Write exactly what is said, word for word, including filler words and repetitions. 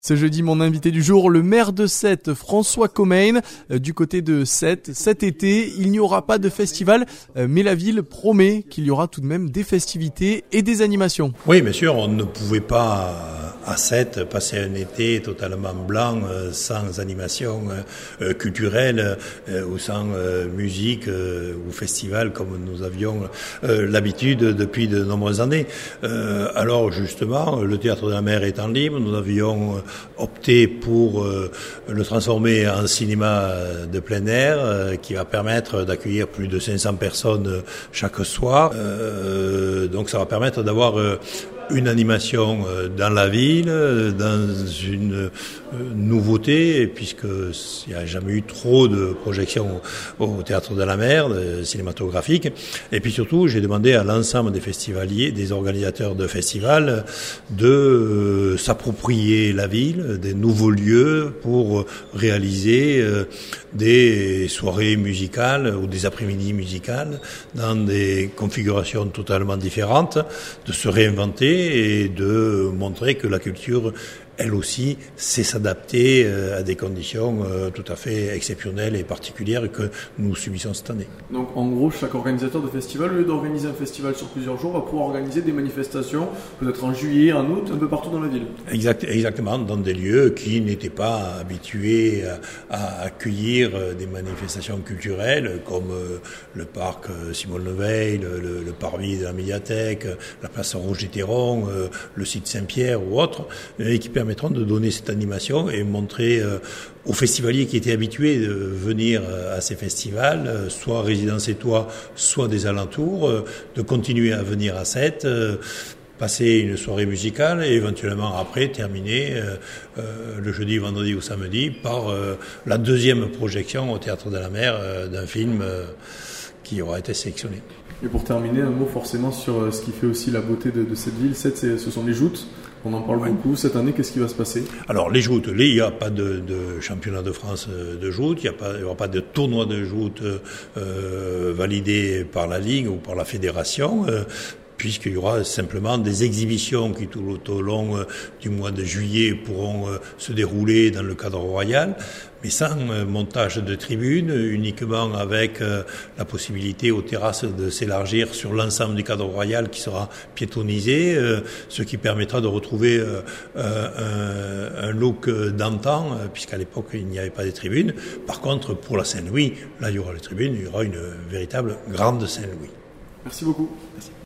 Ce jeudi, mon invité du jour, le maire de Sète, François Commayne. Du côté de Sète, cet été, il n'y aura pas de festival, mais la ville promet qu'il y aura tout de même des festivités et des animations. Oui, bien sûr, on ne pouvait pas à Sète passer un été totalement blanc, sans animation culturelle ou sans musique ou festival comme nous avions l'habitude depuis de nombreuses années. Alors justement, le Théâtre de la Mer étant libre, nous avions opté pour euh, le transformer en cinéma de plein air euh, qui va permettre d'accueillir plus de cinq cents personnes euh, chaque soir. Euh, donc ça va permettre d'avoir euh, une animation dans la ville, dans une nouveauté, puisqu'il n'y a jamais eu trop de projections au Théâtre de la Mer, cinématographiques. Et puis surtout, j'ai demandé à l'ensemble des festivaliers, des organisateurs de festivals, de s'approprier la ville, des nouveaux lieux pour réaliser des soirées musicales ou des après-midi musicales dans des configurations totalement différentes, de se réinventer et de montrer que la culture, elle aussi, sait s'adapter à des conditions tout à fait exceptionnelles et particulières que nous subissons cette année. Donc en gros, chaque organisateur de festival, au lieu d'organiser un festival sur plusieurs jours, va pouvoir organiser des manifestations, peut-être en juillet, en août, un peu partout dans la ville. Exact, exactement, dans des lieux qui n'étaient pas habitués à, à accueillir des manifestations culturelles, comme le parc Simone-Leveil, le, le, le parvis de la médiathèque, la place Roger-Théron, le site Saint-Pierre ou autres, et qui permettront de donner cette animation et montrer euh, aux festivaliers qui étaient habitués de venir euh, à ces festivals, euh, soit résidents sétois, soit des alentours, euh, de continuer à venir à Sète, euh, passer une soirée musicale et éventuellement après terminer euh, euh, le jeudi, vendredi ou samedi par euh, la deuxième projection au Théâtre de la Mer euh, d'un film euh, qui aura été sélectionné. Et pour terminer, un mot forcément sur ce qui fait aussi la beauté de, de cette ville. Sète, ce sont les joutes. On en parle ouais. beaucoup. Cette année, qu'est-ce qui va se passer? Alors, les joutes, il n'y a pas de, de championnat de France de joutes, il n'y aura pas de tournoi de joutes euh, validé par la Ligue ou par la Fédération. Euh, puisqu'il y aura simplement des exhibitions qui tout au long euh, du mois de juillet pourront euh, se dérouler dans le cadre royal, mais sans euh, montage de tribunes, uniquement avec euh, la possibilité aux terrasses de s'élargir sur l'ensemble du cadre royal qui sera piétonnisé, euh, ce qui permettra de retrouver euh, euh, un, un look d'antan, euh, puisqu'à l'époque il n'y avait pas de tribunes. Par contre, pour la Saint-Louis, là il y aura les tribunes, il y aura une véritable grande Saint-Louis. Merci beaucoup. Merci.